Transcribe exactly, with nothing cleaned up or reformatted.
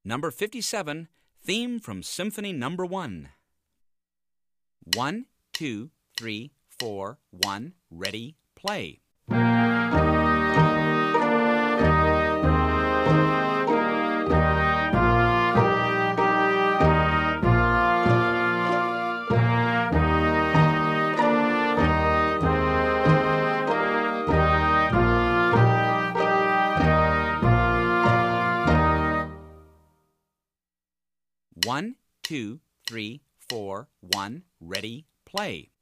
Number fifty-seven, theme from Symphony Number One. One, two, three, four, one, ready, play. One, two, three, four, one, ready, play.